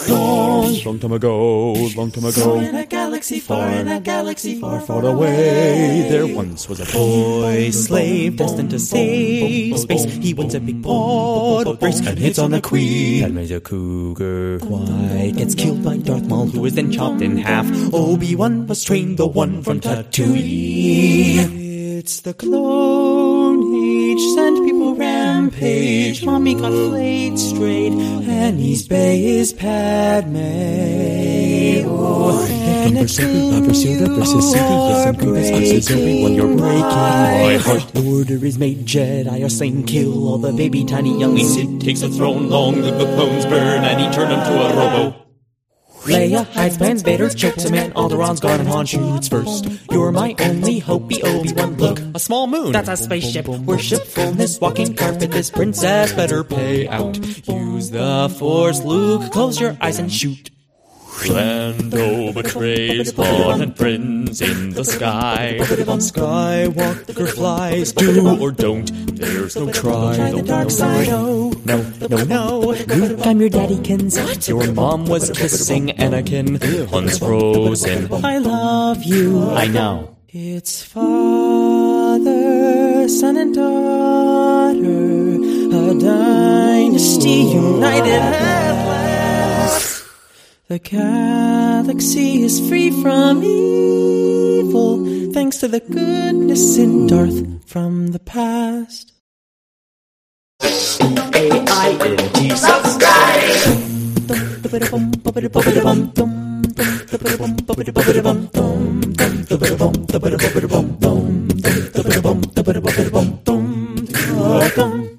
clones. Long time ago, Far in a galaxy, far in a galaxy, far, far away, there once was a boy slave destined to save space. He wins a big pod race and hits on the queen. Padme's a cougar. Qui gets killed by Darth Maul, who is then chopped in half. Obi-Wan was trained, the one from Tatooine. It's the Clone Age, sent people rampage. Mommy got flayed straight, and East Bay is Padme. Oh, Anakin, versus everyone you're breaking my heart. The order is made, Jedi are slain, kill all the baby tiny younglings. Sid takes the throne, long live the clones burn, and he turned him to a robo. Leia hides plans, Vader chokes a man, Alderaan's gone and Han shoots first. You're my only hope, be Obi-Wan. Look, a small moon, that's a spaceship. Worshipfulness, walking carpet, this princess better pay out. Use the Force, Luke, close your eyes and shoot. Lando betrays Han and friends in the sky. Skywalker flies, do or don't, there's no try. Try the dark side, no. Luke, I'm your daddykins. What? Your mom was kissing Anakin. Han's frozen. I love you. I know. It's father, son, and daughter, a dynasty united at last. The galaxy is free from evil, thanks to the goodness in Darth from the past. AINT subscribe.